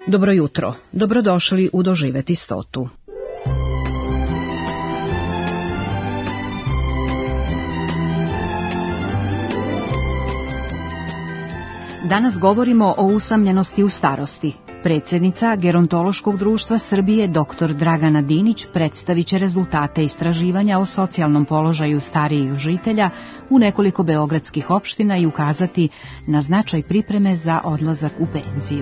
Dobro jutro, dobrodošli u Doživeti 100. Danas govorimo o usamljenosti u starosti. Predsjednica Gerontološkog društva Srbije dr. Dragana Dinić predstavit će rezultate istraživanja o socijalnom položaju starijih žitelja u nekoliko beogradskih opština i ukazati na značaj pripreme za odlazak u penziju.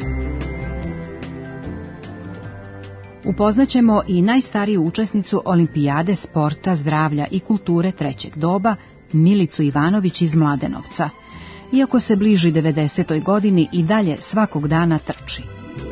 Upoznaćemo i najstariju učesnicu Olimpijade sporta, zdravlja i kulture trećeg doba, Milicu Ivanović iz Mladenovca. Iako se bliži 90. godini i dalje svakog dana trči.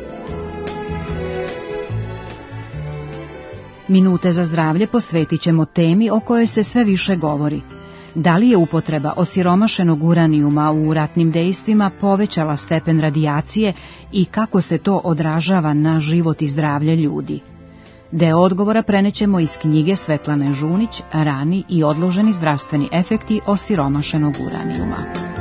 Minute za zdravlje posvetit ćemo temi o kojoj se sve više govori. Da li je upotreba osiromašenog uranijuma u ratnim dejstvima povećala stepen radijacije i kako se to odražava na život i zdravlje ljudi? Deo odgovora prenećemo iz knjige Svetlane Žunić, Rani i odloženi zdravstveni efekti osiromašenog uranijuma.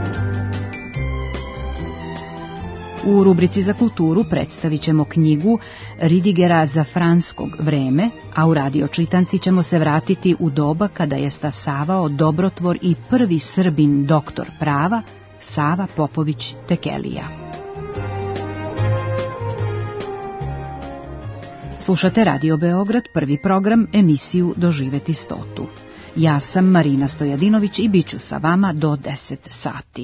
U rubrici za kulturu predstavit ćemo knjigu Ridigera Zafranskog Vreme, a u radio čitanci ćemo se vratiti u doba kada je stasavao dobrotvor i prvi Srbin doktor prava, Sava Popović Tekelija. Slušate Radio Beograd, prvi program, emisiju Doživeti 100. Ja sam Marina Stojadinović i bit ću sa vama do 10 sati.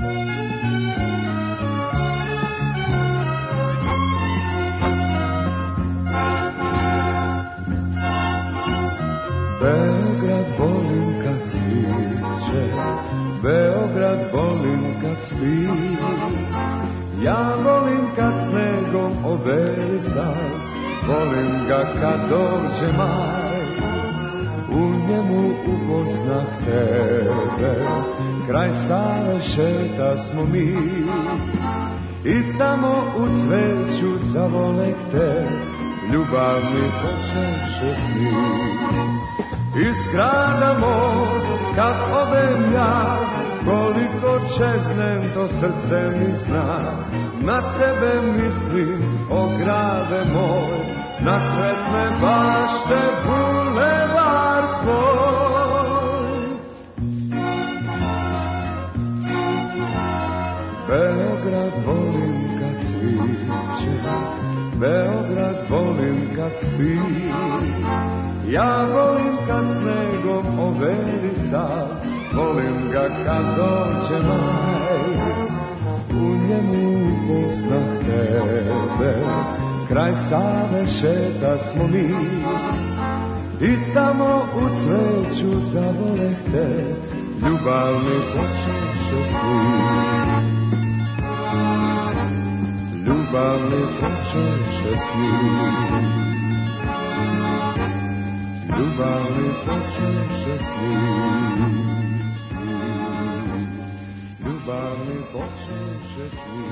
Beograd volim kad sviće, Beograd volim kad spi. Ja volim kad snegom oberisan, volim ga kad dođe maj. U njemu upoznah tebe, kraj Save šetasmo mi. I tamo u cveću zavolek te, ljubavni počeše sni. Iz grada moj, kad odem ja, koliko čeznem, to srce mi zna. Na tebe mislim, o grade moj, na cvetne bašte, bulevar tvoj. Beograd volim kad sviće, Beograd volim kad spi. Ja volim kad snegom overisa, volim ga kad dođe maj. U njemu upoznah tebe, kraj Save šetasmo mi. I tamo u cveću zavoleh te, ljubavni počeše sni. Ljubavni počeše sni. Ljubavni počeše sni. Ljubavni počeše sni.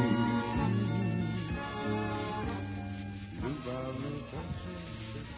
Ljubavni počeše sni.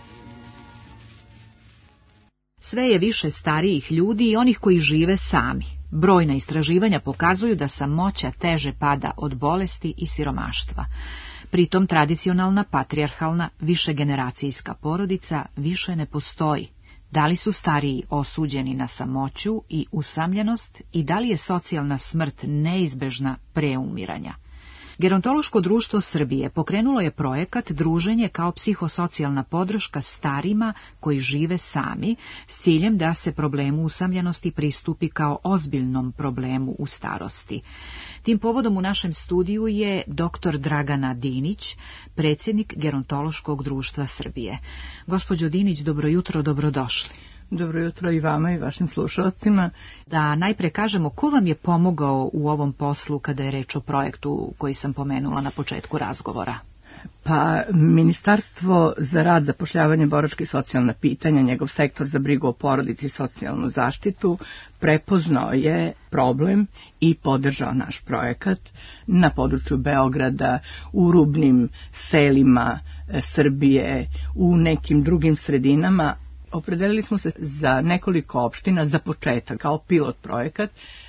Sve je više starijih ljudi i onih koji žive sami. Brojna istraživanja pokazuju da samoća teže pada od bolesti i siromaštva. Pritom tradicionalna, patrijarhalna, višegeneracijska porodica više ne postoji. Da li su stariji osuđeni na samoću i usamljenost i da li je socijalna smrt neizbežna pre umiranja? Gerontološko društvo Srbije pokrenulo je projekat Druženje kao psihosocijalna podrška starima koji žive sami s ciljem da se problemu usamljenosti pristupi kao ozbiljnom problemu u starosti. Tim povodom u našem studiju je dr. Dragana Dinić, predsjednik Gerontološkog društva Srbije. Gospođo Dinić, dobro jutro, dobrodošli. Dobro jutro i vama i vašim slušalcima. Da najpre kažemo, ko vam je pomogao u ovom poslu kada je reč o projektu koji sam pomenula na početku razgovora? Pa, Ministarstvo za rad, zapošljavanje, boračka i socijalna pitanja, njegov sektor za brigu o porodici i socijalnu zaštitu, prepoznao je problem i podržao naš projekat na području Beograda, u rubnim selima Srbije, u nekim drugim sredinama. Opredelili smo se za nekoliko opština za početak, kao pilot projekat,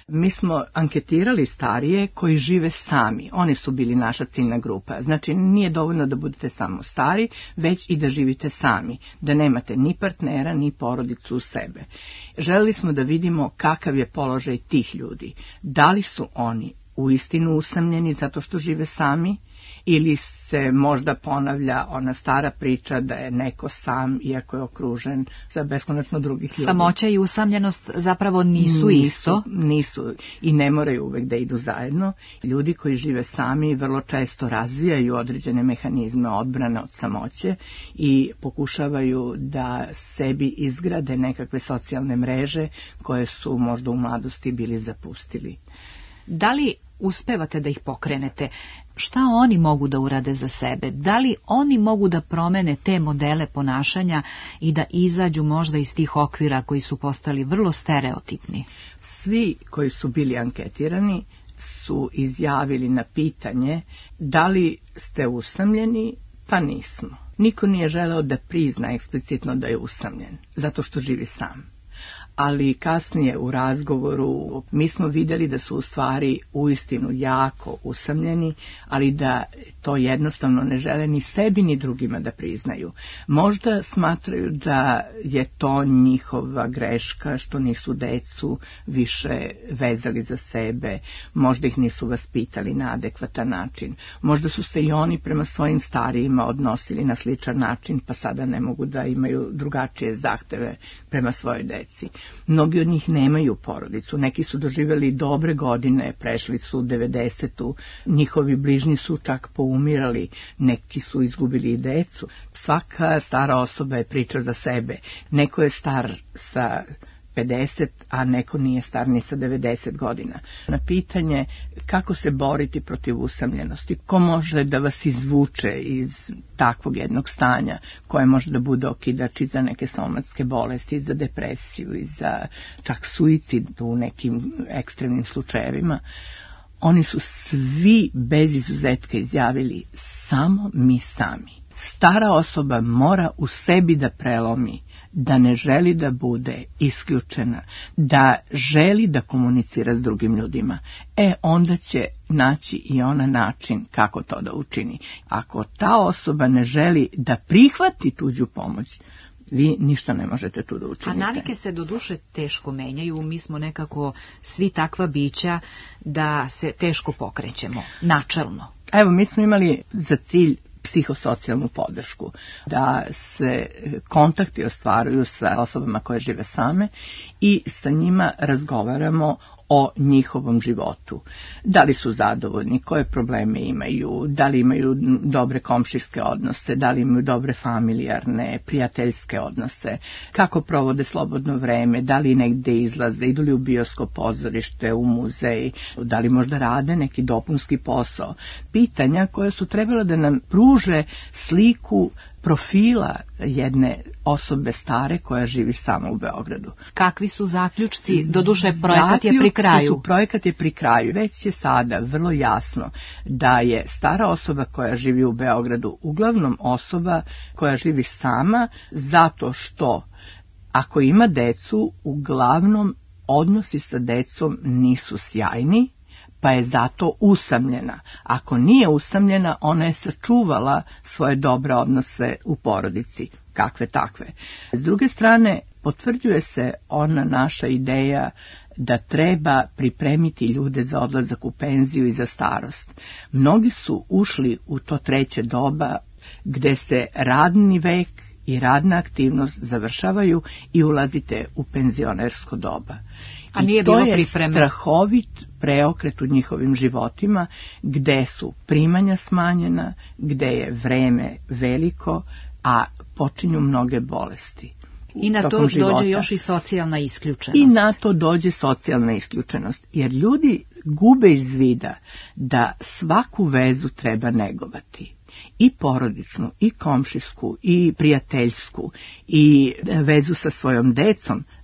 Mi smo anketirali starije koji žive sami. Oni su bili naša ciljna grupa. Znači, nije dovoljno da budete samo stari, već i da živite sami. Da nemate ni partnera, ni porodicu u sebe. Želeli smo da vidimo kakav je položaj tih ljudi. Da li su oni uistinu usamljeni zato što žive sami, ili se možda ponavlja ona stara priča da je neko sam iako je okružen sa beskonačno drugih ljudi. Samoća i usamljenost zapravo nisu isto. Nisu i ne moraju uvek da idu zajedno. Ljudi koji žive sami vrlo često razvijaju određene mehanizme odbrane od samoće i pokušavaju da sebi izgrade nekakve socijalne mreže koje su možda u mladosti bili zapustili. Da li uspevate da ih pokrenete? Šta oni mogu da urade za sebe? Da li oni mogu da promene te modele ponašanja i da izađu možda iz tih okvira koji su postali vrlo stereotipni? Svi koji su bili anketirani su izjavili na pitanje da li ste usamljeni, pa nismo. Niko nije želeo da prizna eksplicitno da je usamljen, zato što živi sam. Ali kasnije u razgovoru mi smo vidjeli da su u stvari uistinu jako usamljeni, ali da to jednostavno ne žele ni sebi ni drugima da priznaju. Možda smatraju da je to njihova greška što nisu decu više vezali za sebe, možda ih nisu vaspitali na adekvatan način, možda su se i oni prema svojim starijima odnosili na sličan način pa sada ne mogu da imaju drugačije zahteve prema svojoj deci. Mnogi od njih nemaju porodicu, neki su doživjeli dobre godine, prešli su 90-u, njihovi bližnji su čak poumirali, neki su izgubili i decu. Svaka stara osoba je priča za sebe. Neko je star sa 50, a neko nije star ni sa 90 godina. Na pitanje kako se boriti protiv usamljenosti, ko može da vas izvuče iz takvog jednog stanja, koje može da bude okidač i za neke somatske bolesti, za depresiju i za čak suicid u nekim ekstremnim slučajevima, oni su svi bez izuzetka izjavili samo mi sami. Stara osoba mora u sebi da prelomi, da ne želi da bude isključena, da želi da komunicira s drugim ljudima. Onda će naći i ona način kako to da učini. Ako ta osoba ne želi da prihvati tuđu pomoć, vi ništa ne možete tu da učinite. A navike se doduše teško menjaju, mi smo nekako svi takva bića da se teško pokrećemo, načelno. Evo, mi smo imali za cilj psihosocijalnu podršku, da se kontakti ostvaruju sa osobama koje žive same i sa njima razgovaramo o njihovom životu. Da li su zadovoljni, koje probleme imaju, da li imaju dobre komšijske odnose, da li imaju dobre familijarne, prijateljske odnose, kako provode slobodno vreme, da li negde izlaze, idu li u bioskop, pozorište, u muzej, da li možda rade neki dopunski posao. Pitanja koja su trebala da nam pruže sliku profila jedne osobe stare koja živi sama u Beogradu. Kakvi su zaključci? Doduše, projekat je pri kraju. Projekat je pri kraju. Već je sada vrlo jasno da je stara osoba koja živi u Beogradu uglavnom osoba koja živi sama zato što ako ima decu, uglavnom odnosi sa decom nisu sjajni, pa je zato usamljena. Ako nije usamljena, ona je sačuvala svoje dobre odnose u porodici, kakve takve. S druge strane, potvrđuje se ona naša ideja da treba pripremiti ljude za odlazak u penziju i za starost. Mnogi su ušli u to treće doba gde se radni vek i radna aktivnost završavaju i ulazite u penzionersko doba. A nije bilo pripreme. To je strahovit preokret u njihovim životima, gde su primanja smanjena, gde je vreme veliko, a počinju mnoge bolesti. I na to dođe još i socijalna isključenost. I na to dođe socijalna isključenost, jer ljudi gube iz vida da svaku vezu treba negovati. I porodičnu, i komšijsku, i prijateljsku, i vezu sa svojom decom,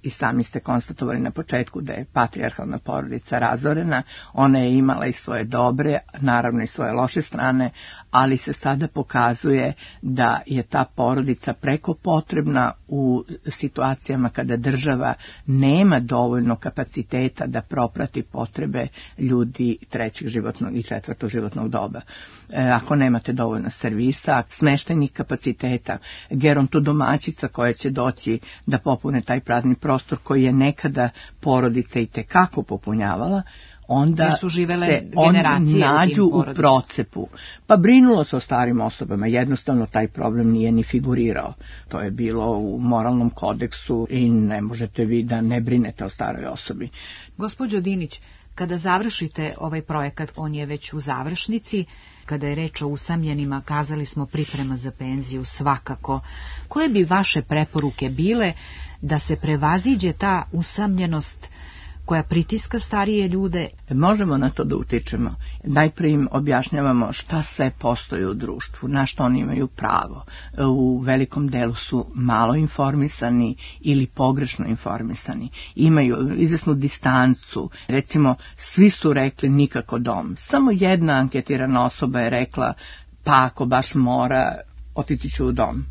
I sami ste konstatovali na početku da je patrijarhalna porodica razorena, ona je imala i svoje dobre, naravno i svoje loše strane, ali se sada pokazuje da je ta porodica preko potrebna u situacijama kada država nema dovoljno kapaciteta da proprati potrebe ljudi trećeg životnog i četvrtog životnog doba. Ako nemate dovoljno servisa, smeštajnih kapaciteta, gerontodomaćica koja će doći da popune taj prazni prostor koji je nekada porodica i tekako popunjavala, onda se oni nađu u procepu. Pa brinulo se o starim osobama, jednostavno taj problem nije ni figurirao. To je bilo u moralnom kodeksu i ne možete vi da ne brinete o staroj osobi. Gospođo Dinić, kada završite ovaj projekat, on je već u završnici, kada je reč o usamljenima, kazali smo priprema za penziju svakako. Koje bi vaše preporuke bile da se prevaziđe ta usamljenost koja pritiska starije ljude? Možemo na to da utičemo. Najprije im objašnjavamo šta sve postoji u društvu, na što oni imaju pravo. U velikom delu su malo informisani ili pogrešno informisani. Imaju izvesnu distancu. Recimo, svi su rekli nikako dom. Samo jedna anketirana osoba je rekla, pa ako baš mora, otići ću u dom.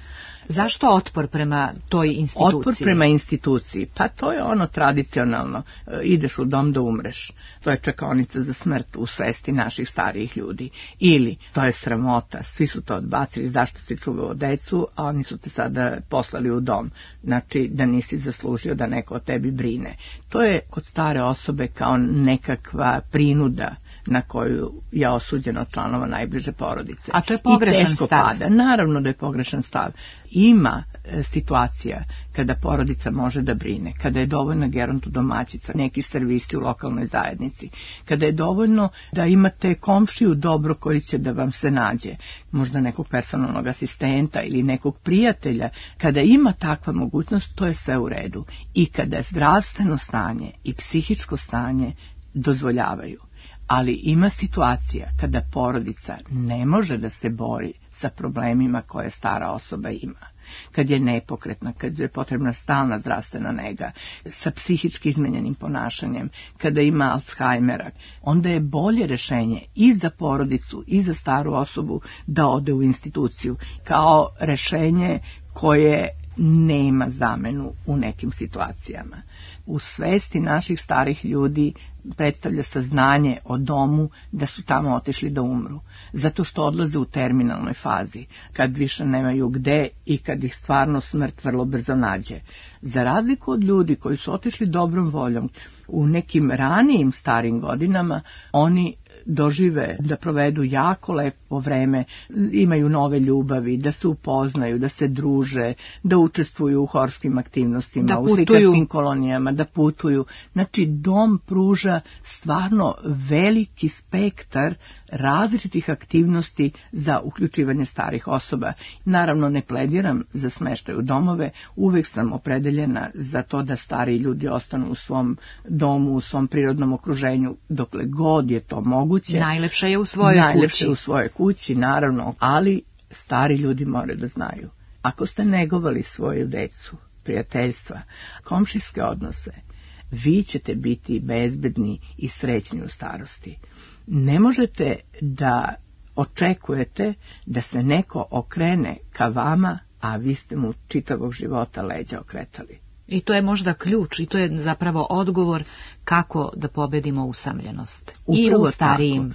Zašto otpor prema toj instituciji? Otpor prema instituciji, pa to je ono tradicionalno, ideš u dom da umreš. To je čekaonica za smrt u svesti naših starijih ljudi. Ili, to je sramota, svi su to odbacili, zašto si čuvao decu, a oni su te sada poslali u dom. Znači, da nisi zaslužio da neko o tebi brine. To je kod stare osobe kao nekakva prinuda na koju je osuđen od članova najbliže porodice. A to je pogrešan stav. Pada. Naravno da je pogrešan stav. Ima situacija kada porodica može da brine, kada je dovoljna gerontodomaćica, neki servisi u lokalnoj zajednici, kada je dovoljno da imate komšiju dobro koji će da vam se nađe, možda nekog personalnog asistenta ili nekog prijatelja, kada ima takva mogućnost, to je sve u redu. I kada zdravstveno stanje i psihičko stanje dozvoljavaju. Ali ima situacija kada porodica ne može da se bori sa problemima koje stara osoba ima. Kad je nepokretna, kad je potrebna stalna zdravstvena nega, sa psihički izmenjenim ponašanjem, kada ima Alzheimera, onda je bolje rešenje i za porodicu i za staru osobu da ode u instituciju, kao rešenje koje nema zamenu u nekim situacijama. U svesti naših starih ljudi predstavlja saznanje o domu da su tamo otišli da umru, zato što odlaze u terminalnoj fazi, kad više nemaju gde i kad ih stvarno smrt vrlo brzo nađe. Za razliku od ljudi koji su otišli dobrom voljom u nekim ranijim starim godinama, oni dožive da provedu jako lepo vreme, imaju nove ljubavi, da se upoznaju, da se druže, da učestvuju u horskim aktivnostima, u slikarskim kolonijama, da putuju. Znači, dom pruža stvarno veliki spektar različitih aktivnosti za uključivanje starih osoba. Naravno, ne plediram za smeštaj u domove, uvek sam opredeljena za to da stariji ljudi ostanu u svom domu, u svom prirodnom okruženju, dokle god je to moguće. Najlepše je u svojoj kući. Najlepše u svojoj kući, naravno, ali stari ljudi moraju da znaju. Ako ste negovali svoju decu, prijateljstva, komšijske odnose, vi ćete biti bezbedni i srećni u starosti. Ne možete da očekujete da se neko okrene ka vama, a vi ste mu čitavog života leđa okretali. I to je možda ključ, i to je zapravo odgovor kako da pobedimo usamljenost. Upravo i u starijim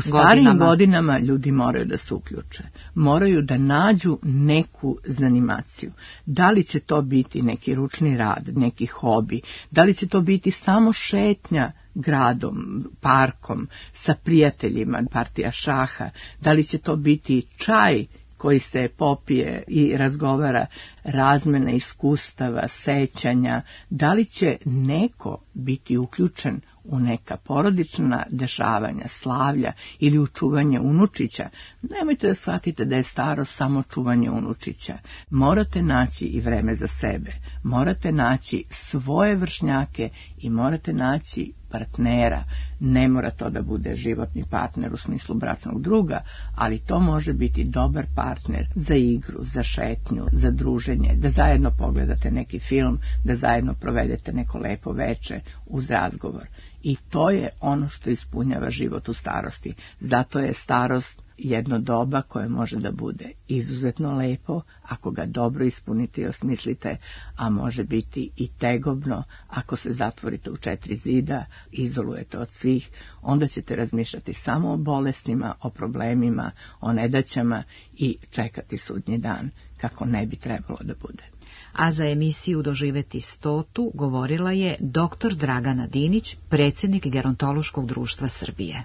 godinama ljudi moraju da se uključe. Moraju da nađu neku zanimaciju. Da li će to biti neki ručni rad, neki hobi, da li će to biti samo šetnja gradom, parkom, sa prijateljima, partija šaha, da li će to biti čaj koji se popije i razgovara, razmena iskustava, sećanja, da li će neko biti uključen u neka porodična dešavanja, slavlja ili u čuvanje unučića. Nemojte da shvatite da je starost samo čuvanje unučića. Morate naći i vreme za sebe, morate naći svoje vršnjake i morate naći partnera. Ne mora to da bude životni partner u smislu bračnog druga, ali to može biti dobar partner za igru, za šetnju, za druženje, da zajedno pogledate neki film, da zajedno provedete neko lepo veče uz razgovor. I to je ono što ispunjava život u starosti. Zato je starost jedno doba koje može da bude izuzetno lepo ako ga dobro ispunite i osmislite, a može biti i tegobno ako se zatvorite u 4 zida, izolujete od svih, onda ćete razmišljati samo o bolestima, o problemima, o nedaćama i čekati sudnji dan kako ne bi trebalo da bude. A za emisiju Doživeti 100. govorila je dr. Dragana Dinić, predsjednik Gerontološkog društva Srbije.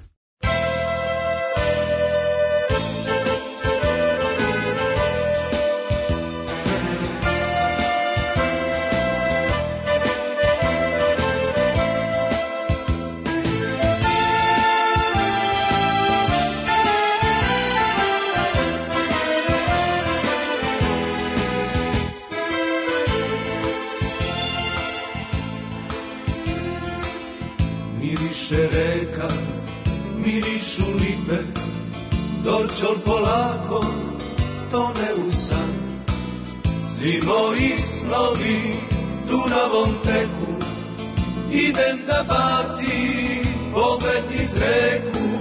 Miriše reka, mirišu lipe, dorćol polako tone u san. Svi moji snovi Dunavom teku, idem da bacim pogled iz reku.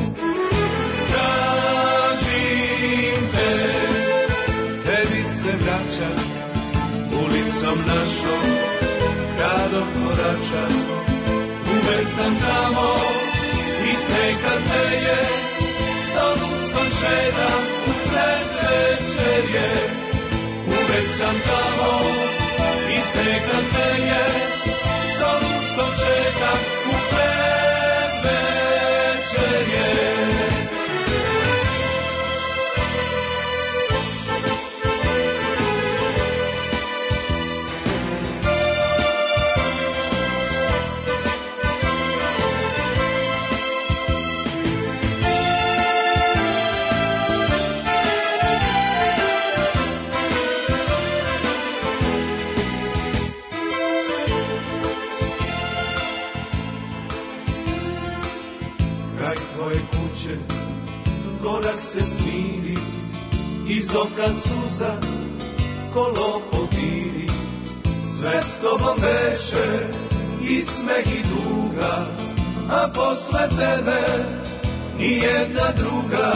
Tražim te, tebi se vraćam, ulicom našom, gradom koračam. Uvek sam tamo, iz neka te je, Solunskom šedam u predvečerje. Uvek sam tamo, iz neka te je, Solunskom šedam u predvečerje. Gorak se smiri, iz oka suza kolo podiri. Sve s tobom beše i smeh i tuga, a posle tebe nijedna druga.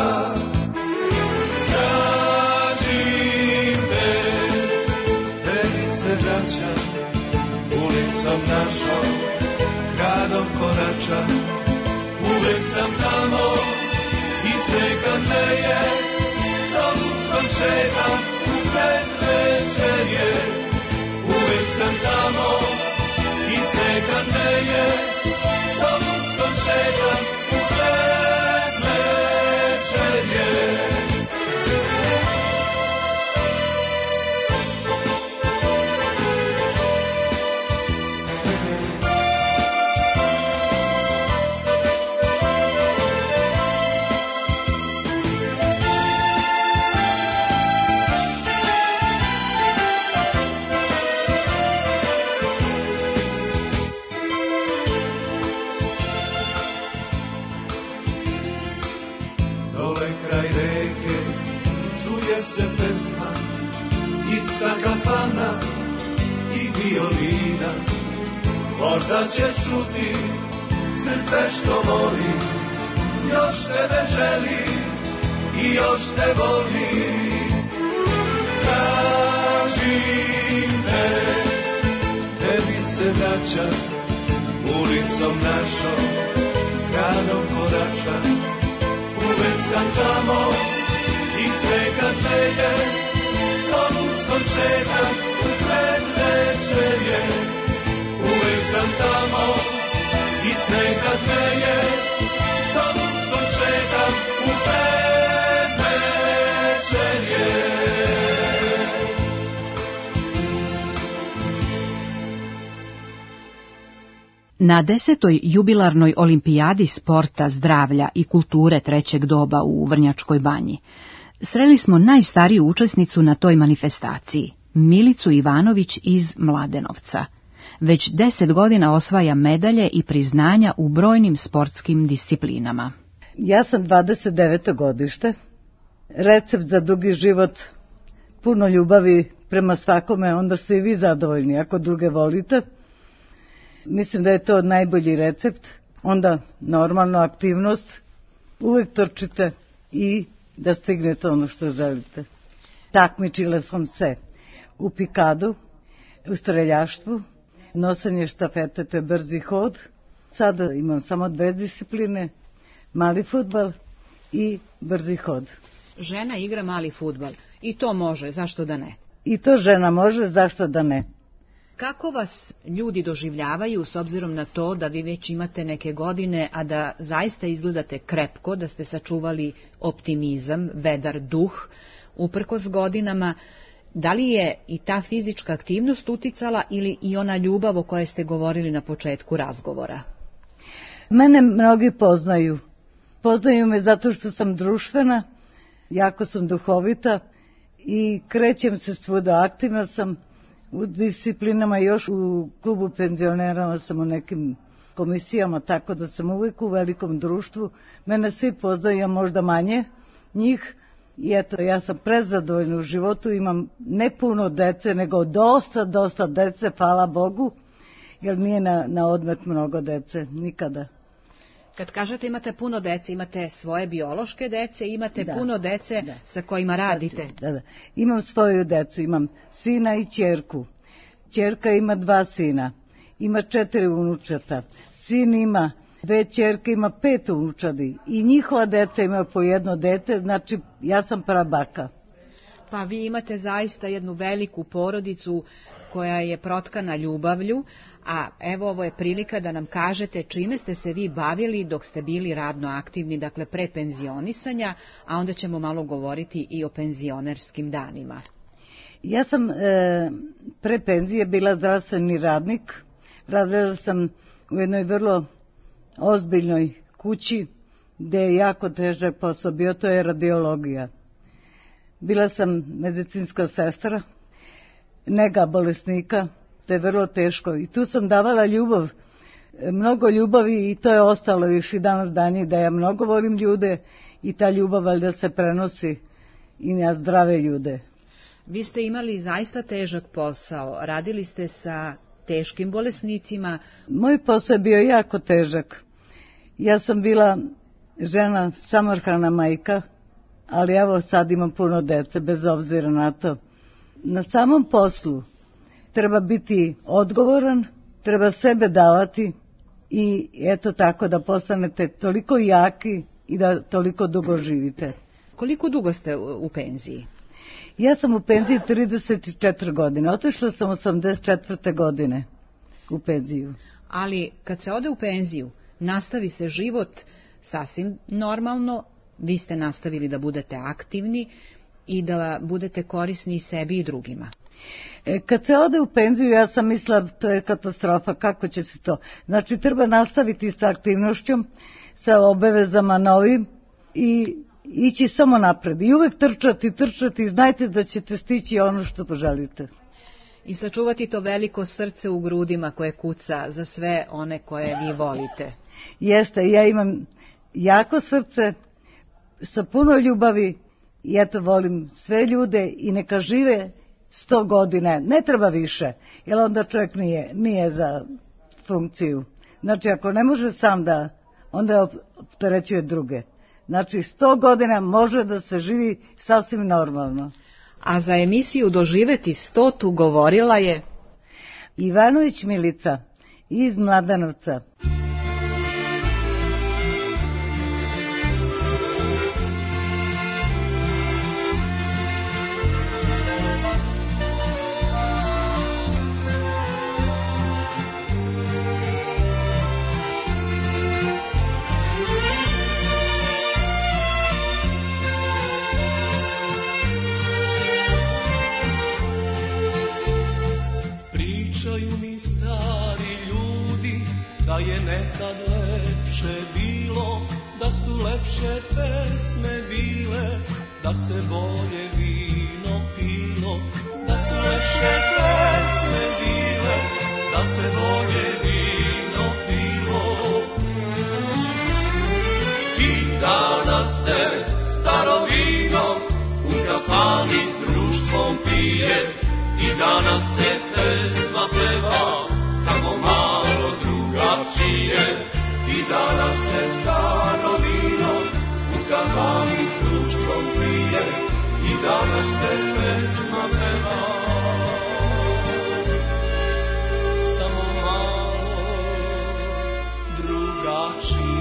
Tražim te, tebi se vraćam, ulicom našom, gradom koračam. Uvek sam tamo, iz neka te je, Solunskom šedam u predvečerje. Uvek sam tamo, iz neka te je, Solunskom šedam u predvečerje. Možda ćeš čuti srce što moli, još tebe želi i još te voli. Tražim te, tebi se vraćam, ulicom našom, gradom koračam. Uvek sam tamo, iz neka te je, Solunskom šedam u predvečerje. Uvek sam tamo, iz neka te je, Solunskom šedam u predvečerje. Na 10. jubilarnoj olimpijadi sporta, zdravlja i kulture trećeg doba u Vrnjačkoj Banji sreli smo najstariju učesnicu na toj manifestaciji, Milicu Ivanović iz Mladenovca. Već 10 godina osvaja medalje i priznanja u brojnim sportskim disciplinama. Ja sam 29. godište. Recept za dugi život, puno ljubavi prema svakome, onda ste i vi zadovoljni ako druge volite. Mislim da je to najbolji recept. Onda normalno aktivnost, uvek trčite i da stignete ono što želite. Takmičila sam se u pikadu, u streljaštvu, nosenje štafete, to je brzi hod. Sada imam samo 2 discipline, mali fudbal i brzi hod. Žena igra mali fudbal i to može, zašto da ne? I to žena može, zašto da ne? Kako vas ljudi doživljavaju s obzirom na to da vi već imate neke godine, a da zaista izgledate krepko, da ste sačuvali optimizam, vedar duh, uprkos godinama? Da li je i ta fizička aktivnost uticala ili i ona ljubav o kojoj ste govorili na početku razgovora? Mene mnogi poznaju. Poznaju me zato što sam društvena, jako sam duhovita i krećem se svuda, aktivna sam u disciplinama, još u klubu penzionera sam u nekim komisijama, tako da sam uvijek u velikom društvu. Mene svi poznaju, a možda manje njih. I eto, ja sam prezadovoljna u životu, imam ne puno dece, nego dosta dece, hvala Bogu, jer nije na odmet mnogo dece, nikada. Kad kažete imate puno dece, imate svoje biološke dece, imate puno dece sa kojima radite. Da. Imam svoju decu, imam sina i ćerku. Ćerka ima 2 sina, ima 4 unučata. Sin ima 2 ćerke, ima 5 unučadi. I njihova deca imaju po 1 dete, znači ja sam prabaka. Pa vi imate zaista jednu veliku porodicu koja je protkana ljubavlju, a evo ovo je prilika da nam kažete čime ste se vi bavili dok ste bili radno aktivni, dakle pre penzionisanja, a onda ćemo malo govoriti i o penzionerskim danima. Ja sam pre penzije bila zdravstveni radnik, radila sam u jednoj vrlo ozbiljnoj kući gde je jako težak posao bio, to je radiologija. Bila sam medicinska sestra, nega bolesnika, to je vrlo teško i tu sam davala ljubav, mnogo ljubavi i to je ostalo još i danas dani da ja mnogo volim ljude i ta ljubav valjda se prenosi i na zdrave ljude. Vi ste imali zaista težak posao, radili ste sa teškim bolesnicima. Moj posao je bio jako težak. Ja sam bila žena, samohrana majka, ali evo sad imam puno dece, bez obzira na to. Na samom poslu treba biti odgovoran, treba sebe davati i eto tako da postanete toliko jaki i da toliko dugo živite. Koliko dugo ste u penziji? Ja sam u penziji 34 godine, otišla sam 84. godine u penziju. Ali kad se ode u penziju, nastavi se život sasvim normalno, vi ste nastavili da budete aktivni i da budete korisni sebi i drugima. Kad se ode u penziju, ja sam mislila, to je katastrofa, kako će se to? Znači, treba nastaviti sa aktivnošćom, sa obavezama novim i ići samo napred. I uvek trčati i znajte da ćete stići ono što poželite. I sačuvati to veliko srce u grudima koje kuca za sve one koje vi volite. Jeste, ja imam jako srce, sa puno ljubavi i eto volim sve ljude i neka žive 100 godina, ne treba više, jer onda čovjek nije za funkciju. Znači, ako ne može sam da, onda opterećuje druge. Znači, 100 godina može da se živi sasvim normalno. A za emisiju Doživeti 100 govorila je Ivanović Milica iz Mladenovca. Da je staro vino u kafani s društvom pije i danas se pesma peva samo malo drugačije. I danas se staro vino u kafani s društvom pije i danas se pesma peva samo malo drugačije.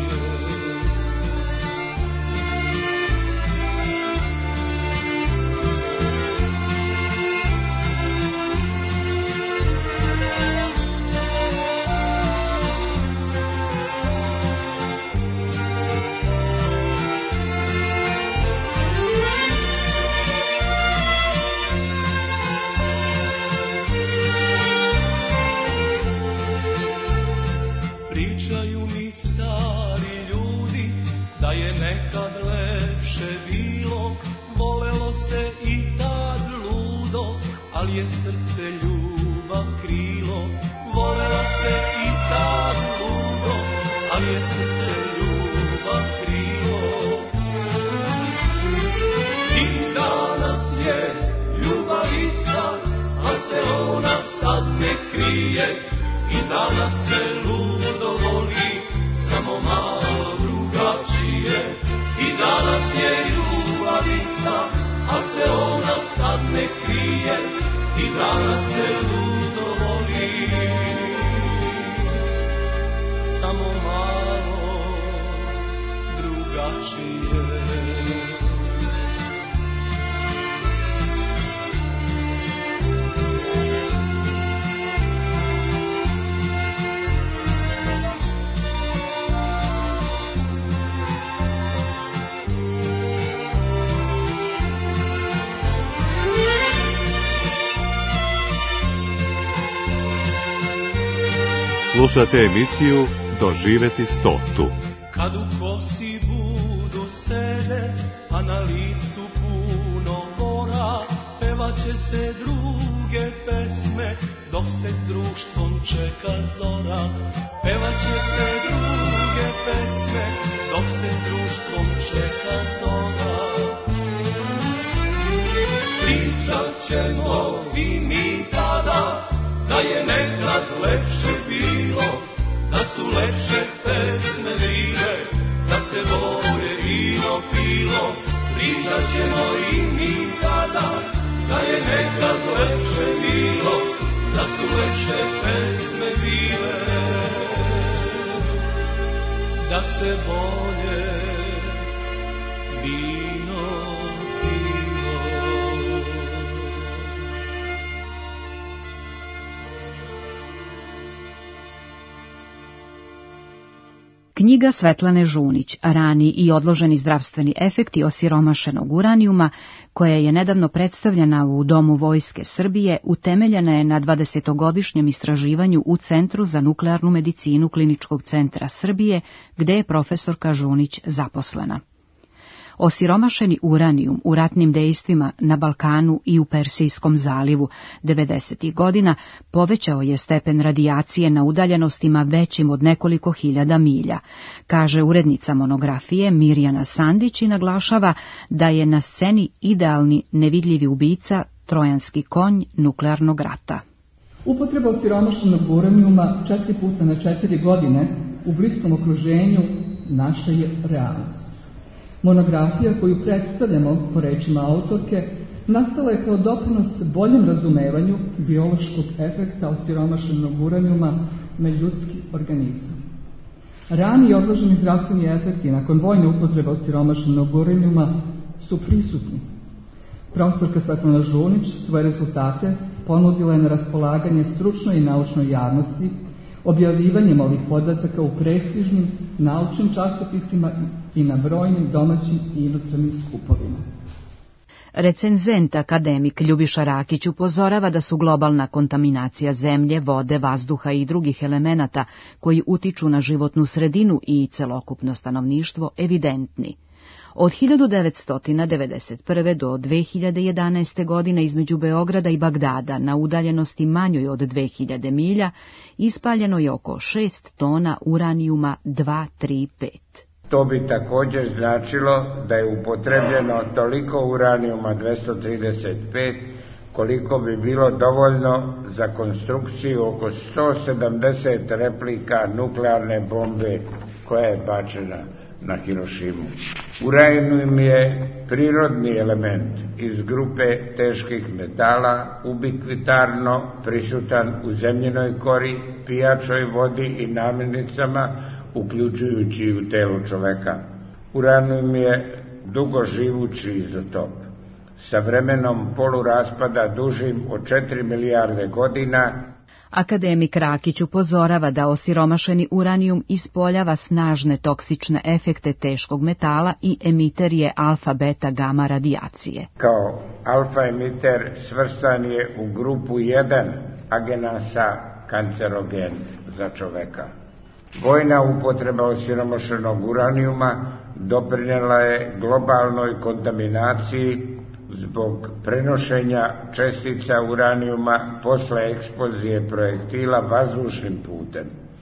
Pričaju mi stari ljudi da je nekad lepše bilo, volelo se i tad ludo, ali je srce ljubav krilo. Volelo se i tad ludo, ali je srce ljubav krilo. I danas je ljubav ista, a se ona sad ne krije. I danas se ludo voli, samo malo drugačije. I danas je ljubav ista, a se ona sad ne krije. I danas se ludo voli, samo malo drugačije. Slušate emisiju Doživeti 100. Kad u kosi budu sede, a na licu puno mora, pevaće se druge pesme, dok se s društvom čeka zora. Pevaće se druge pesme, dok se s društvom čeka zora. Pričat ćemo i mi tada, da je nekad lepše bilo, da su lepše pesme bile, da se bolje vino pilo. Pričat ćemo i mi tada, da je nekad lepše bilo, da su lepše pesme bile, da se bolje vino pilo. Knjiga Svetlane Žunić, Rani i odloženi zdravstveni efekti osiromašenog uranijuma, koja je nedavno predstavljena u Domu Vojske Srbije, utemeljena je na 20-godišnjem istraživanju u Centru za nuklearnu medicinu Kliničkog centra Srbije, gde je profesorka Žunić zaposlena. Osiromašeni uranijum u ratnim dejstvima na Balkanu i u Persijskom zalivu 90. godina povećao je stepen radijacije na udaljenostima većim od nekoliko hiljada milja, kaže urednica monografije Mirjana Sandić i naglašava da je na sceni idealni nevidljivi ubica, trojanski konj nuklearnog rata. Upotreba osiromašenog uranijuma 4 puta na 4 godine u bliskom okruženju naša je realnost. Monografija koju predstavljamo po rečima autorke nastala je kao doprinos boljem razumevanju biološkog efekta osiromašenog uranijuma na ljudski organizam. Rani i odloženi zdravstveni efekti nakon vojne upotrebe osiromašenog uranijuma su prisutni. Profesorka Svetlana Žunić svoje rezultate ponudila je na raspolaganje stručnoj i naučnoj javnosti objavljivanjem ovih podataka u prestižnim naučnim časopisima i na brojnim domaćim i inostranim skupovima. Recenzent akademik Ljubiša Rakić upozorava da su globalna kontaminacija zemlje, vode, vazduha i drugih elemenata koji utiču na životnu sredinu i celokupno stanovništvo evidentni. Od 1991. do 2011. godine između Beograda i Bagdada na udaljenosti manjoj od 2000 milja ispaljeno je oko 6 tona uranijuma 235. To bi također značilo da je upotrebljeno toliko uranijuma 235 koliko bi bilo dovoljno za konstrukciju oko 170 replika nuklearne bombe koja je bačena na Hirošimu. Uranijum je prirodni element iz grupe teških metala, ubikvitarno prisutan u zemljinoj kori, pijačoj vodi i namirnicama, uključujući i u telu čoveka. Uranijum je dugoživući izotop, sa vremenom poluraspada dužim od 4 milijarde godina. Akademik Rakić upozorava da osiromašeni uranijum ispoljava snažne toksične efekte teškog metala i emiter je alfa-beta-gama radijacije. Kao alfa-emiter svrstan je u grupu 1 agenasa kancerogen za čoveka. Vojna upotreba osiromašenog uranijuma doprinijela je globalnoj kontaminaciji zbog prenošenja čestica uranijuma posle eksplozije projektila vazdušnim putem.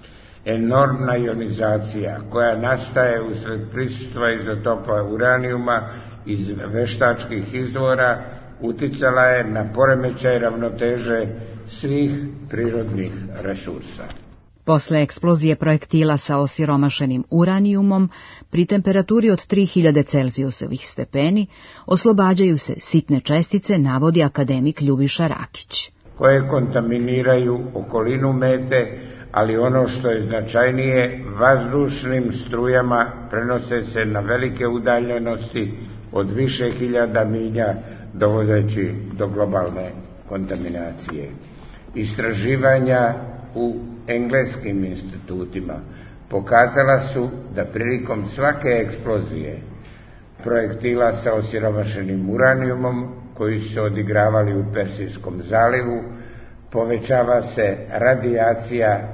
Enormna ionizacija koja nastaje usred prisustva izotopa uranijuma iz veštačkih izvora uticala je na poremećaj ravnoteže svih prirodnih resursa. Posle eksplozije projektila sa osiromašenim uranijumom, pri temperaturi od 3000 Celzijusovih stepeni, oslobađaju se sitne čestice, navodi akademik Ljubiša Rakić. Koje kontaminiraju okolinu mete, ali ono što je značajnije, vazdušnim strujama prenose se na velike udaljenosti od više hiljada milja, dovodeći do globalne kontaminacije. Istraživanja u engleskim institutima pokazala su da prilikom svake eksplozije projektila sa osiromašenim uranijumom koji su odigravali u Persijskom zalivu povećava se radijacija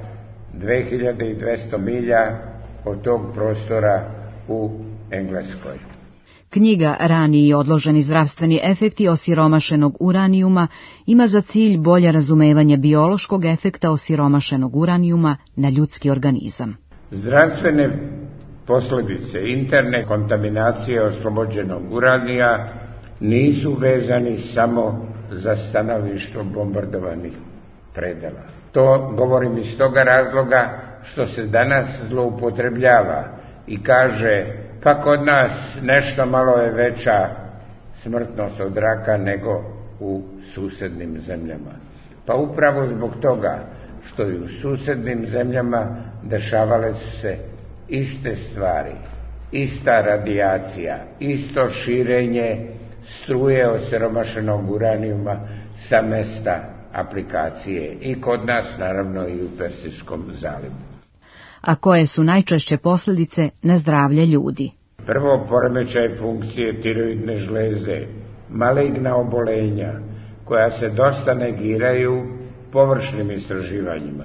2200 milja od tog prostora u Engleskoj. Knjiga Rani i odloženi zdravstveni efekti osiromašenog uranijuma ima za cilj bolje razumevanje biološkog efekta osiromašenog uranijuma na ljudski organizam. Zdravstvene posljedice interne kontaminacije oslobođenog uranija nisu vezani samo za stanovištvo bombardovanih predela. To govorim iz toga razloga što se danas zloupotrebljava i kaže pa kod nas nešto malo je veća smrtnost od raka nego u susednim zemljama. Pa upravo zbog toga što i u susednim zemljama dešavale su se iste stvari, ista radijacija, isto širenje struje osiromašenog uranijuma sa mesta aplikacije i kod nas naravno i u Persijskom zalivu. A koje su najčešće posljedice na zdravlje ljudi? Prvo, poremećaj funkcije tiroidne žleze, maligna obolenja koja se dosta negiraju površnim istraživanjima.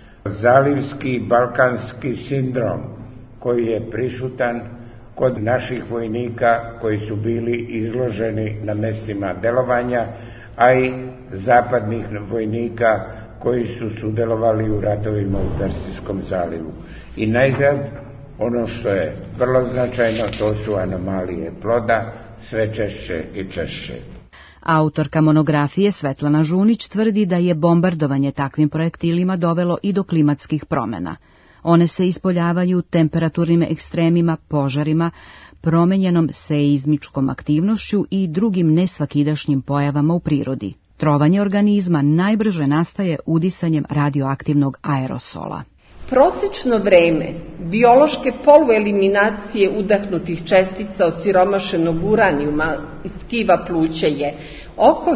Zalivski balkanski sindrom koji je prisutan kod naših vojnika koji su bili izloženi na mestima delovanja, a i zapadnih vojnika koji su sudjelovali u ratovima u Persijskom zalivu. I najzad, ono što je vrlo značajno, to su anomalije ploda, sve češće i češće. Autorka monografije Svetlana Žunić tvrdi da je bombardovanje takvim projektilima dovelo i do klimatskih promjena. One se ispoljavaju temperaturnim ekstremima, požarima, promenjenom seizmičkom aktivnošću i drugim nesvakidašnjim pojavama u prirodi. Trovanje organizma najbrže nastaje udisanjem radioaktivnog aerosola. Prosečno vreme biološke polueliminacije udahnutih čestica osiromašenog uranijuma iz tkiva pluća je oko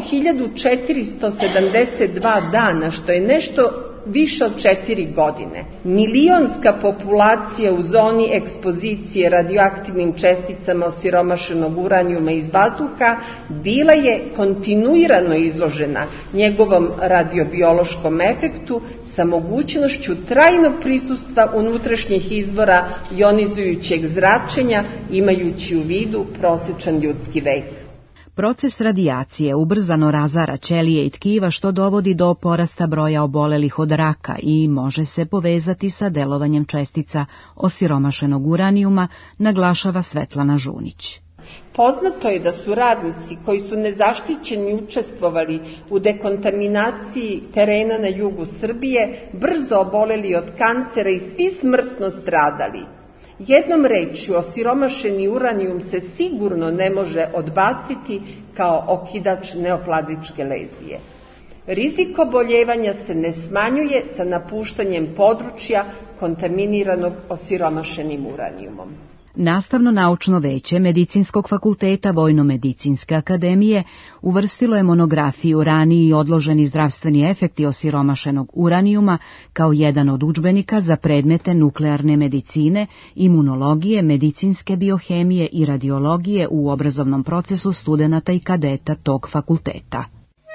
1472 dana, što je nešto više od 4 godine. Milionska populacija u zoni ekspozicije radioaktivnim česticama osiromašenog uranijuma iz vazduha bila je kontinuirano izložena njegovom radiobiološkom efektu sa mogućnošću trajnog prisustva unutrašnjih izvora jonizujućeg zračenja, imajući u vidu prosečan ljudski vek. Proces radijacije ubrzano razara ćelije i tkiva što dovodi do porasta broja obolelih od raka i može se povezati sa delovanjem čestica osiromašenog uranijuma, naglašava Svetlana Žunić. Poznato je da su radnici koji su nezaštićeni učestvovali u dekontaminaciji terena na jugu Srbije brzo oboleli od kancera i svi smrtno stradali. Jednom rečju, osiromašeni uranijum se sigurno ne može odbaciti kao okidač neoplazičke lezije. Rizik oboljevanja se ne smanjuje sa napuštanjem područja kontaminiranog osiromašenim uranijumom. Nastavno-naučno veće Medicinskog fakulteta Vojno-medicinske akademije uvrstilo je monografiju Raniji i odloženi zdravstveni efekti osiromašenog uranijuma kao jedan od udžbenika za predmete nuklearne medicine, imunologije, medicinske biohemije i radiologije u obrazovnom procesu studenata i kadeta tog fakulteta.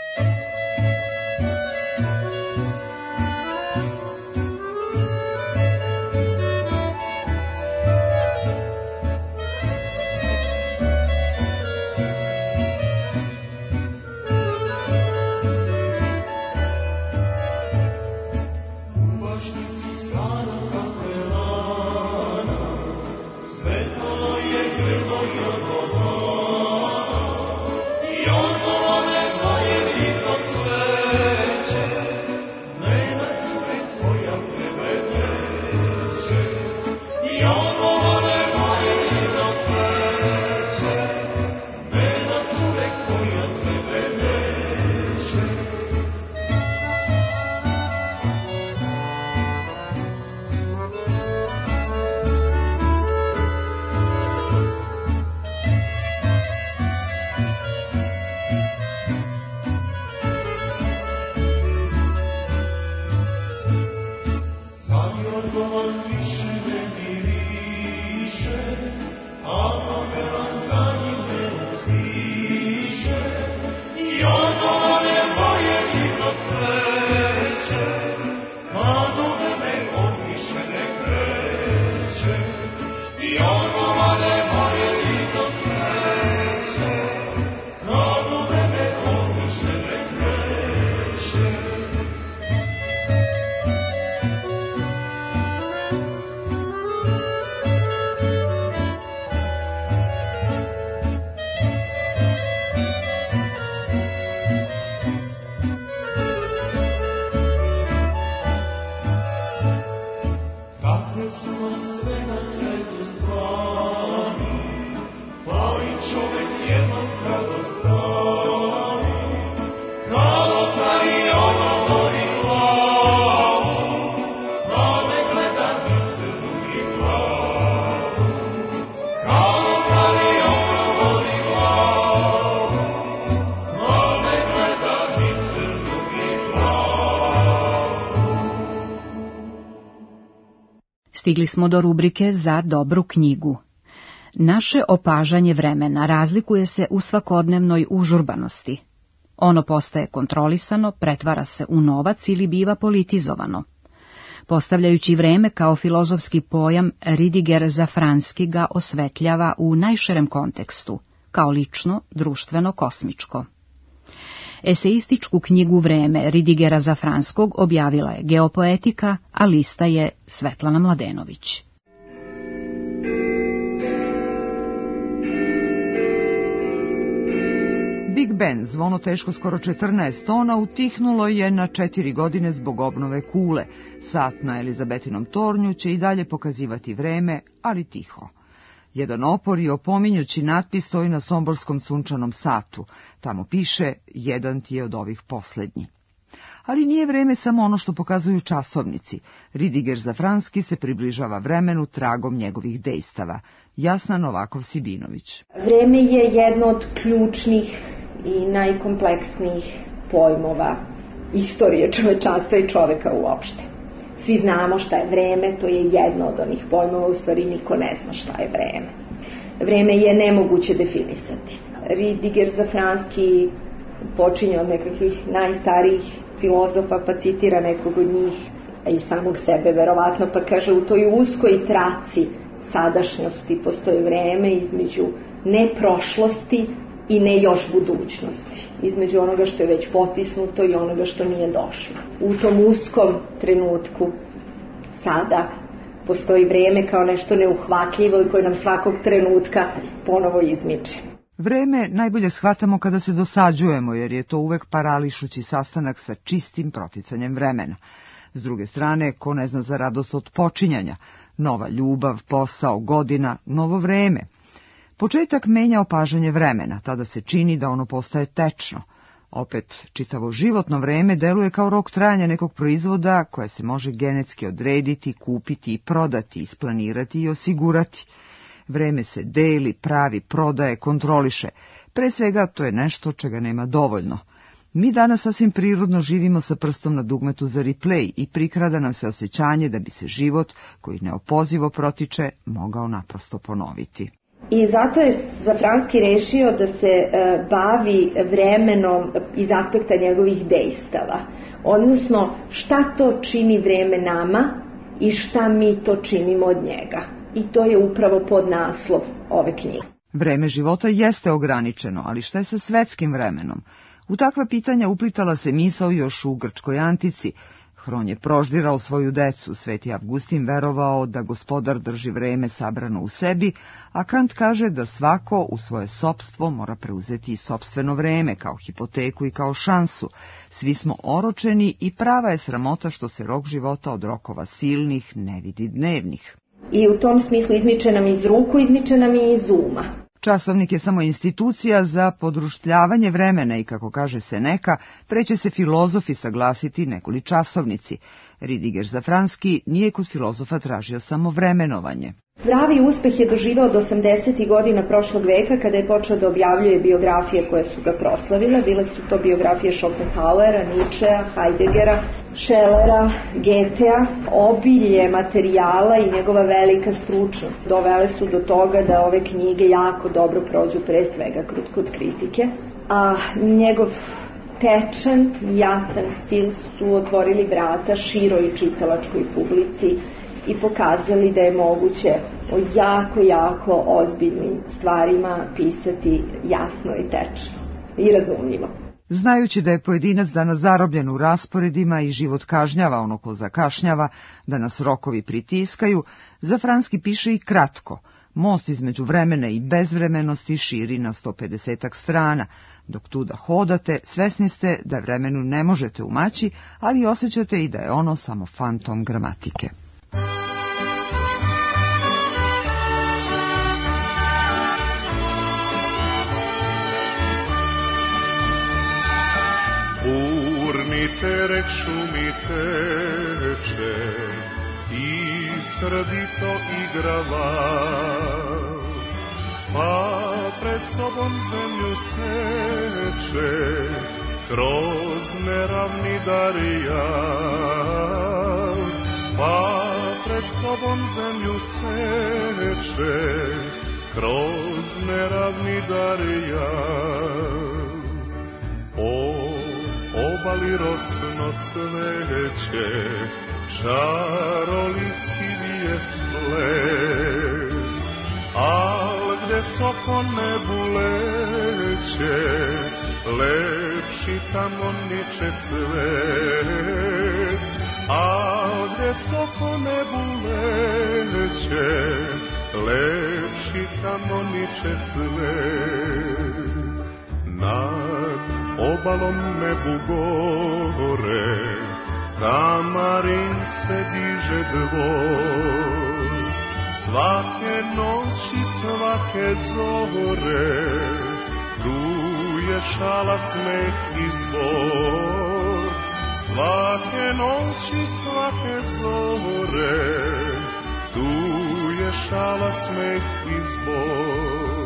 Stigli smo do rubrike Za dobru knjigu. Naše opažanje vremena razlikuje se u svakodnevnoj užurbanosti. Ono postaje kontrolisano, pretvara se u novac ili biva politizovano. Postavljajući vreme kao filozofski pojam, Ridiger Zafranski ga osvetljava u najširem kontekstu, kao lično, društveno, kosmičko. Eseističku knjigu Vreme Ridigera Zafranskog objavila je Geopoetika, a lista je Svetlana Mladenović. Big Ben, zvono teško skoro 14 tona, utihnulo je na 4 godine zbog obnove kule. Sat na Elizabetinom tornju će i dalje pokazivati vreme, ali tiho. Jedan opor i opominjući natpis stoji na somborskom sunčanom satu. Tamo piše, jedan ti je od ovih posljednji. Ali nije vreme samo ono što pokazuju časovnici. Ridiger Zafranski se približava vremenu tragom njegovih dejstava. Jasna Novakov-Sibinović. Vreme je jedno od ključnih i najkompleksnijih pojmova istorije čovečanstva i čoveka uopšte. Svi znamo šta je vreme, to je jedno od onih pojmova, u stvari niko ne zna šta je vreme. Vreme je nemoguće definisati. Ridiger Zafranski počinje od nekakvih najstarijih filozofa, pa citira nekog od njih, a i samog sebe verovatno, pa kaže u toj uskoj traci sadašnjosti postoji vreme između ne prošlosti, i ne još budućnosti, između onoga što je već potisnuto i onoga što nije došlo. U tom uskom trenutku sada postoji vreme kao nešto neuhvatljivo i koje nam svakog trenutka ponovo izmiče. Vreme najbolje shvatamo kada se dosađujemo, jer je to uvek parališući sastanak sa čistim proticanjem vremena. S druge strane, ko ne zna za radost od počinjanja, nova ljubav, posao, godina, novo vreme. Početak menja opažanje vremena, tada se čini da ono postaje tečno. Opet, čitavo životno vreme deluje kao rok trajanja nekog proizvoda koje se može genetski odrediti, kupiti i prodati, isplanirati i osigurati. Vreme se deli, pravi, prodaje, kontroliše. Pre svega, to je nešto čega nema dovoljno. Mi danas sasvim prirodno živimo sa prstom na dugmetu za replay i prikrada nam se osjećanje da bi se život, koji neopozivo protiče, mogao naprosto ponoviti. I zato je Zafranski rešio da se bavi vremenom iz aspekta njegovih dejstava. Odnosno, šta to čini vreme nama i šta mi to činimo od njega. I to je upravo podnaslov ove knjige. Vreme života jeste ograničeno, ali šta je sa svetskim vremenom? U takva pitanja uplitala se misao još u grčkoj antici. Hron je proždirao svoju decu, Sveti Avgustin verovao da gospodar drži vreme sabrano u sebi, a Kant kaže da svako u svoje sopstvo mora preuzeti i sopstveno vreme, kao hipoteku i kao šansu. Svi smo oročeni i prava je sramota što se rok života od rokova silnih ne vidi dnevnih. I u tom smislu izmiče nam iz ruku, izmiče nam i iz uma. Časovnik je samo institucija za podruštljavanje vremena i, kako kaže Seneka, pre će se filozofi saglasiti nekoli časovnici. Ridiger Zafranski nije kod filozofa tražio samo vremenovanje. Pravi uspeh je doživao od 80. godina prošlog veka, kada je počeo da objavljuje biografije koje su ga proslavile. Bile su to biografije Schopenhauera, Nietzschea, Heideggera, Schellera, Goethea. Obilje materijala i njegova velika stručnost dovele su do toga da ove knjige jako dobro prođu pre svega kod kritike. A njegov tečan i jasan stil su otvorili vrata široj čitalačkoj publici i pokazali da je moguće o jako ozbiljnim stvarima pisati jasno i tečno i razumljivo. Znajući da je pojedinac danas zarobljen u rasporedima i život kažnjava ono ko zakašnjava, da nas rokovi pritiskaju, Zafranski piše i kratko. Most između vremena i bezvremenosti širi na 150 strana. Dok tu da hodate, svesni ste da vremenu ne možete umaći, ali osjećate i da je ono samo fantom gramatike. Burni terek šumi teče i srdito igra val, pa pred sobom zemlju seče kroz neravni darijal, pa pred sobom zemlju seče kroz neravni darijal. Obali rosno cveće, čaroliski vije splet, al gde soko nebu leće, lepši tamo niče cvet, al gde soko nebu leće, lepši tamo niče cvet. Nad obalom nebu gore, tamarin se diže dvor, svake noći, svake zore, tu je šala, smeh i zbor. Svake noći, svake zore, tu je šala, smeh i zbor.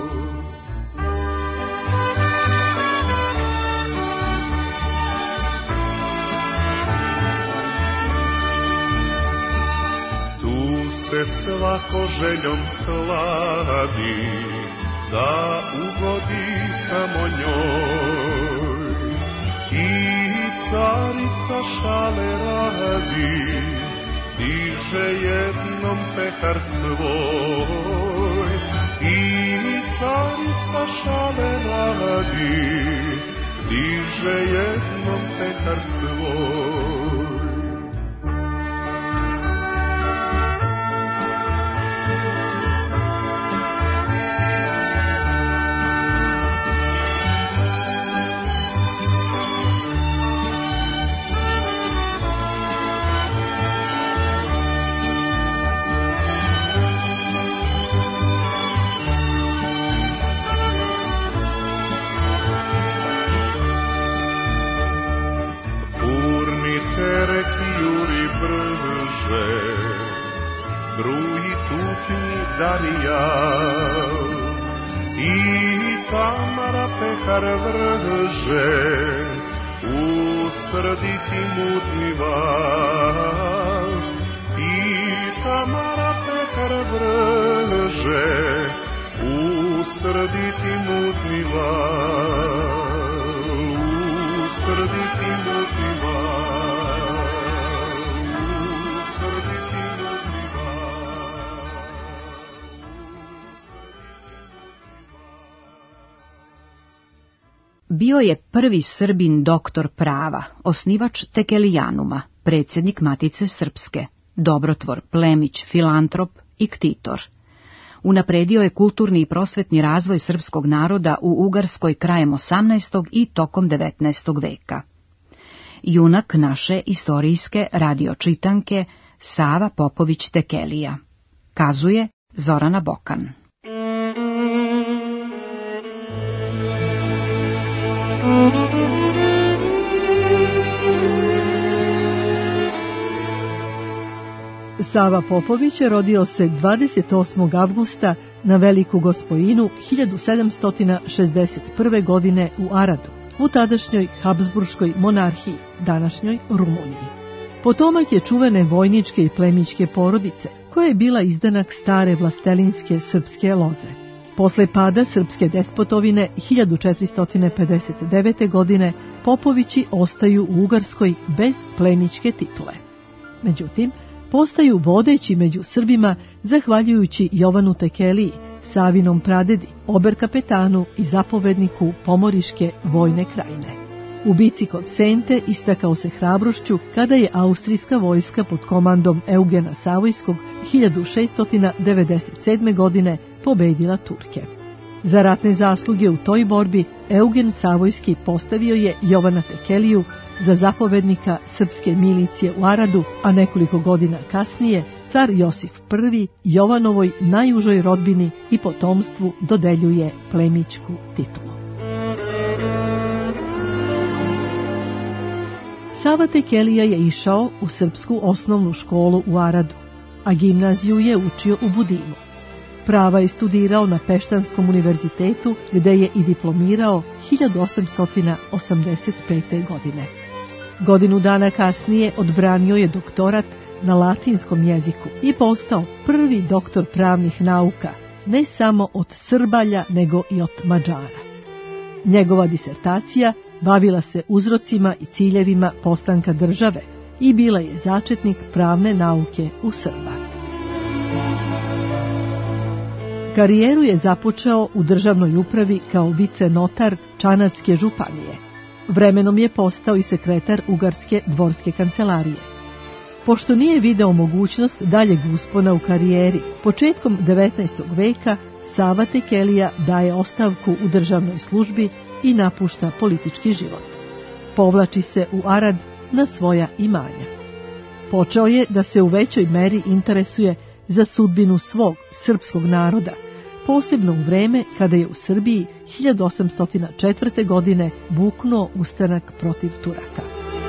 Se svako željom sladi, da ugodi samo njoj. I carica šale radi, diže jednom pehar svoj. I carica šale radi, radi, diže jednom pekar svoj. Bruji tutnji Darija i Tamara pekar vrže u srditi mutni val. I Tamara pekar vrže u srditi mutni val, u srditi mutni val. Bio je prvi Srbin doktor prava, osnivač Tekelijanuma, predsjednik Matice Srpske, dobrotvor, plemić, filantrop i ktitor. Unapredio je kulturni i prosvetni razvoj srpskog naroda u Ugarskoj krajem 18. i tokom 19. veka. Junak naše istorijske radiočitanke Sava Popović Tekelija. Kazuje Zorana Bokan. Sava Popović rodio se 28. avgusta na Veliku Gospojinu 1761. godine u Aradu, u tadašnjoj Habsburškoj monarhiji, današnjoj Rumuniji. Potomak je čuvene vojničke i plemićke porodice, koja je bila izdanak stare vlastelinske srpske loze. Posle pada srpske despotovine 1459. godine Popovići ostaju u Ugarskoj bez plemićke titule. Međutim, postaju vodeći među Srbima zahvaljujući Jovanu Tekeliji, Savinom pradedi, oberkapetanu i zapovedniku Pomoriške vojne krajine. U bici kod Sente istakao se hrabrošću kada je austrijska vojska pod komandom Eugena Savojskog 1697. godine pobedila Turke. Za ratne zasluge u toj borbi Eugen Savojski postavio je Jovana Tekeliju za zapovednika srpske milicije u Aradu, a nekoliko godina kasnije car Josif I Jovanovoj najužoj rodbini i potomstvu dodeljuje plemićku titulu. Sava Tekelija je išao u srpsku osnovnu školu u Aradu, a gimnaziju je učio u Budimu. Prava je studirao na Peštanskom univerzitetu, gde je i diplomirao 1885. godine. Godinu dana kasnije odbranio je doktorat na latinskom jeziku i postao prvi doktor pravnih nauka, ne samo od Srbalja, nego i od Mađara. Njegova disertacija bavila se uzrocima i ciljevima postanka države i bila je začetnik pravne nauke u Srba. Karijeru je započeo u državnoj upravi kao vicenotar Čanatske županije. Vremenom je postao i sekretar Ugarske dvorske kancelarije. Pošto nije video mogućnost daljeg uspona u karijeri, početkom 19. veka Sava Tekelija daje ostavku u državnoj službi i napušta politički život. Povlači se u Arad na svoja imanja. Počeo je da se u većoj meri interesuje za sudbinu svog srpskog naroda, posebno u vreme kada je u Srbiji 1804. godine buknuo ustanak protiv Turaka.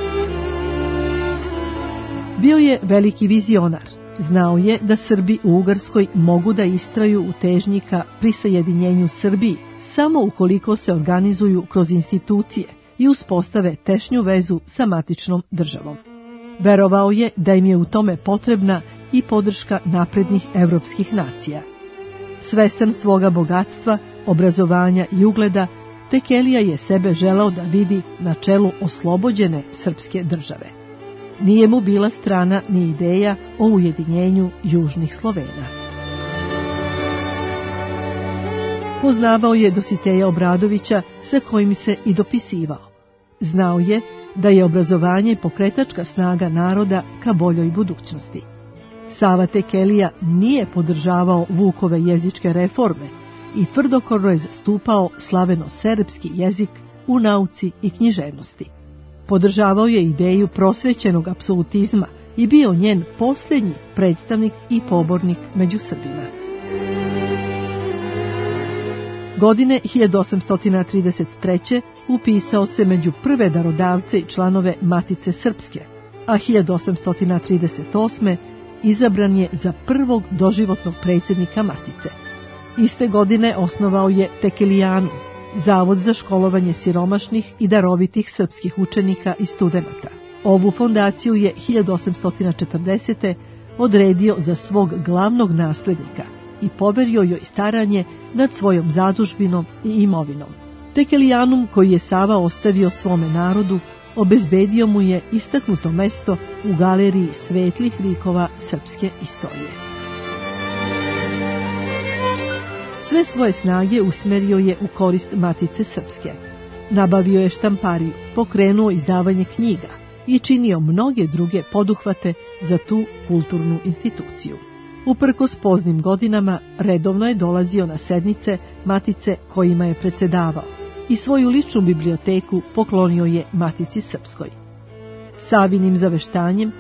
Bio je veliki vizionar. Znao je da Srbi u Ugarskoj mogu da istraju u težnji ka prisajedinjenju Srbiji samo ukoliko se organizuju kroz institucije i uspostave tešnju vezu sa matičnom državom. Verovao je da im je u tome potrebna i podrška naprednih evropskih nacija. Svestan svoga bogatstva, obrazovanja i ugleda, Tekelija je sebe želeo da vidi na čelu oslobođene srpske države. Nije mu bila strana ni ideja o ujedinjenju južnih Slovena. Poznavao je Dositeja Obradovića, sa kojim se i dopisivao. Znao je da je obrazovanje pokretačka snaga naroda ka boljoj budućnosti. Sava Tekelija nije podržavao Vukove jezičke reforme i tvrdokorno je zastupao slaveno-serbski jezik u nauci i književnosti. Podržavao je ideju prosvećenog apsolutizma i bio njen posljednji predstavnik i pobornik među Srbima. Godine 1833. upisao se među prve darodavce i članove Matice Srpske, a 1838. izabran je za prvog doživotnog predsjednika Matice. Iste godine osnovao je Tekelijanum, zavod za školovanje siromašnih i darovitih srpskih učenika i studenata. Ovu fondaciju je 1840. odredio za svog glavnog naslednika i poverio joj staranje nad svojom zadužbinom i imovinom. Tekelijanum, koji je Sava ostavio svome narodu, obezbedio mu je istaknuto mesto u galeriji svetlih likova srpske istorije. Sve svoje snage usmerio je u korist Matice Srpske. Nabavio je štampariju, pokrenuo izdavanje knjiga i činio mnoge druge poduhvate za tu kulturnu instituciju. Uprkos poznim godinama redovno je dolazio na sednice Matice kojima je predsedavao i svoju ličnu biblioteku poklonio je Matici Srpskoj. Savinim zaveštanjem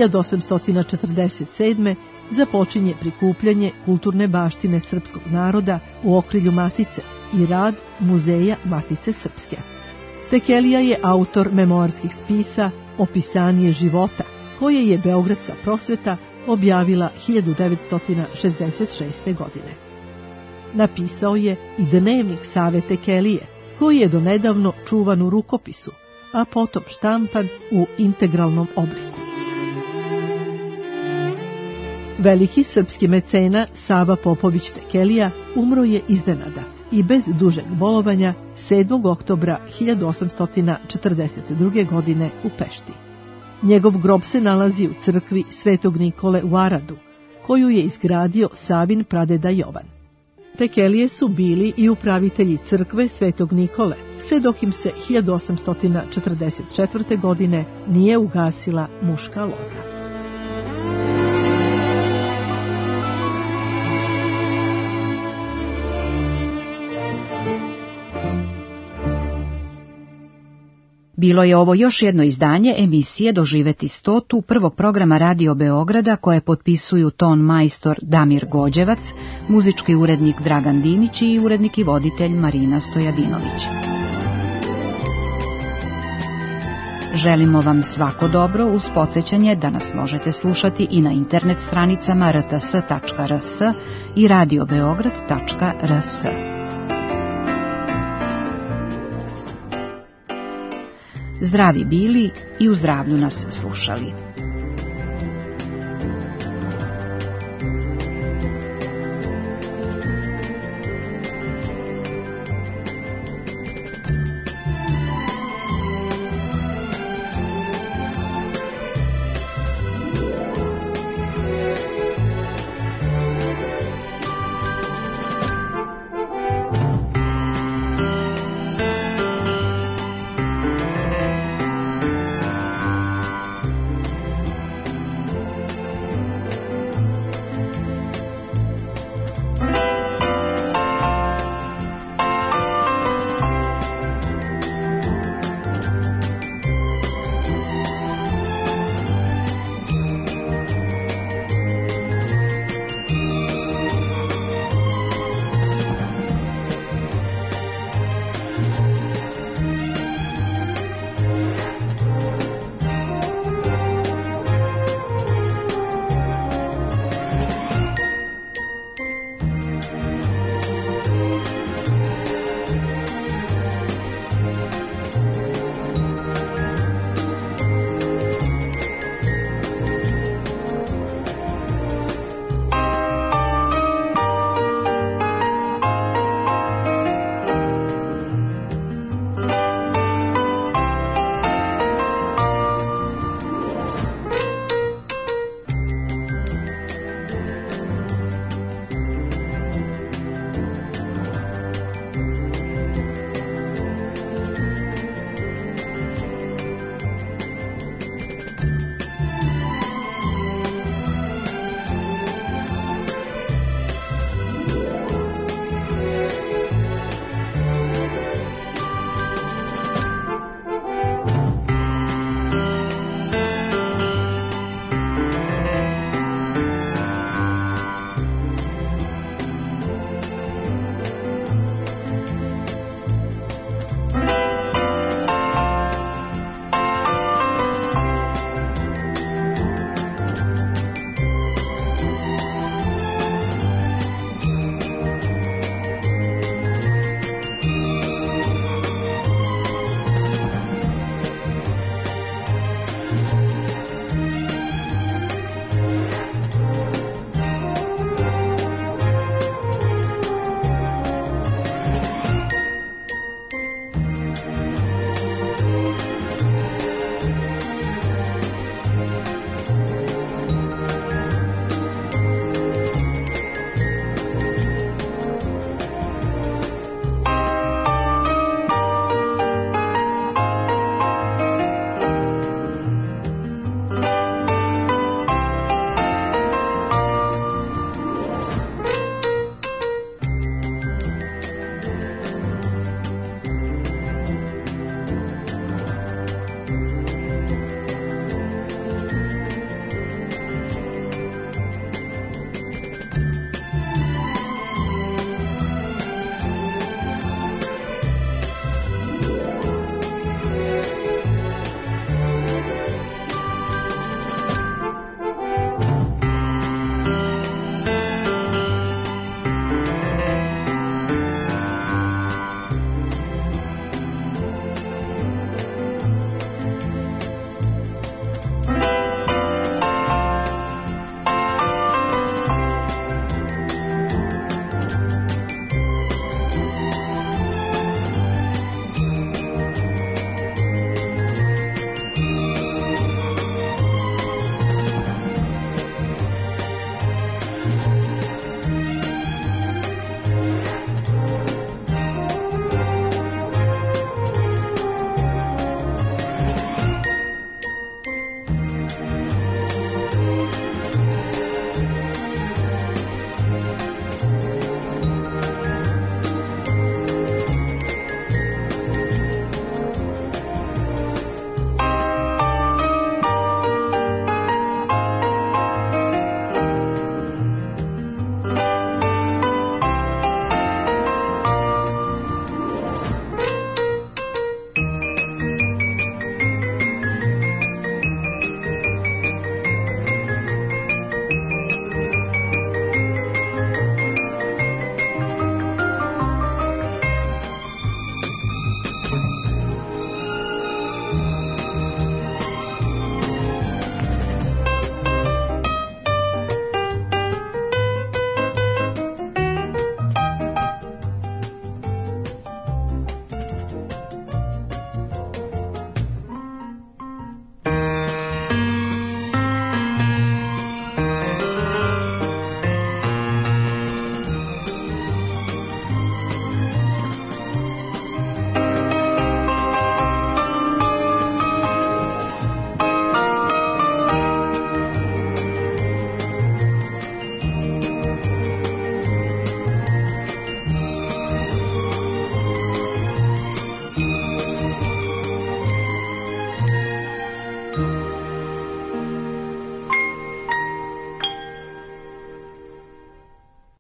1847. započinje prikupljanje kulturne baštine srpskog naroda u okrilju Matice i rad Muzeja Matice Srpske. Tekelija je autor memoarskih spisa Opisanje života, koje je Beogradska prosveta objavila 1966. godine. Napisao je i Dnevnik Save Tekelije, koji je donedavno čuvan u rukopisu, a potom štampan u integralnom obliku. Veliki srpski mecena Sava Popović Tekelija umro je iznenada i bez dužeg bolovanja 7. oktobra 1842. godine u Pešti. Njegov grob se nalazi u crkvi Svetog Nikole u Aradu, koju je izgradio Savin pradeda Jovan. Tekelije su bili i upravitelji crkve Svetog Nikole, sve dok im se 1844. godine nije ugasila muška loza. Bilo je ovo još jedno izdanje emisije Doživeti 100. prvog programa Radio Beograda, koje potpisuju ton majstor Damir Gođevac, muzički urednik Dragan Dimić i urednik i voditelj Marina Stojadinović. Želimo vam svako dobro uz podsjećanje da nas možete slušati i na internet stranicama rts.rs i radiobeograd.rs. Zdravi bili i u zdravlju nas slušali.